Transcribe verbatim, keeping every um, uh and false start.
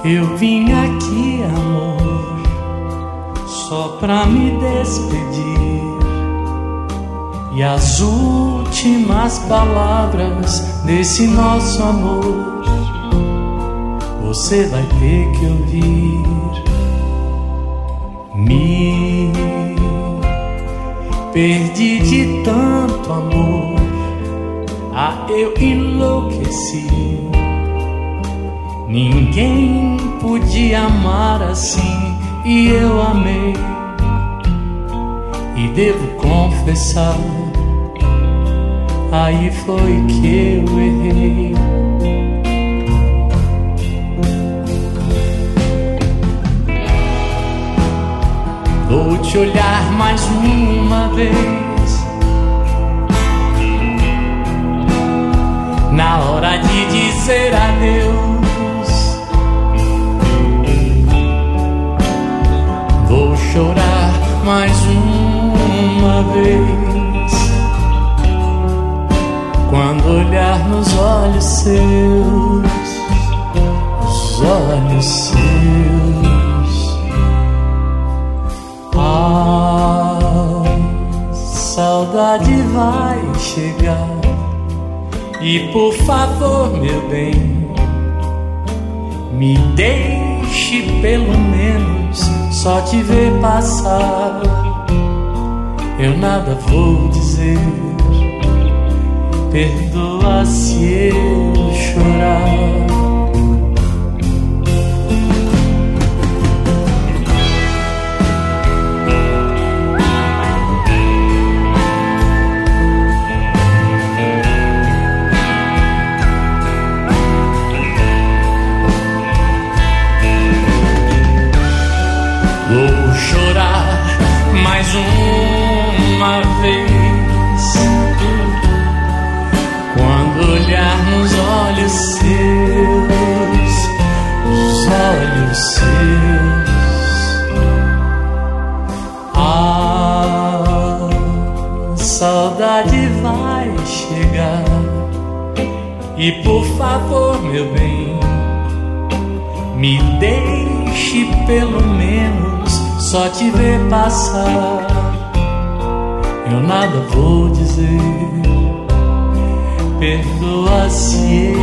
Eu vim aqui, amor, só pra me despedir. E as últimas palavras desse nosso amor você vai ter que ouvir. Me perdi de tanto amor, ah, eu enlouqueci. Ninguém podia amar assim e eu amei. E devo confessar, aí foi que eu errei. Vou te olhar mais uma vez, na hora de dizer adeus. Vou chorar mais uma vez, quando olhar nos olhos seus, os olhos seus. A saudade vai chegar, e por favor, meu bem, me deixe pelo menos só te ver passar. Eu nada vou dizer, perdoa se eu chorar. Vou chorar mais uma vez, quando olhar nos olhos seus, os olhos seus. A saudade vai chegar, e por favor, meu bem, me deixe pelo menos só te ver passar. Eu nada vou dizer, perdoa se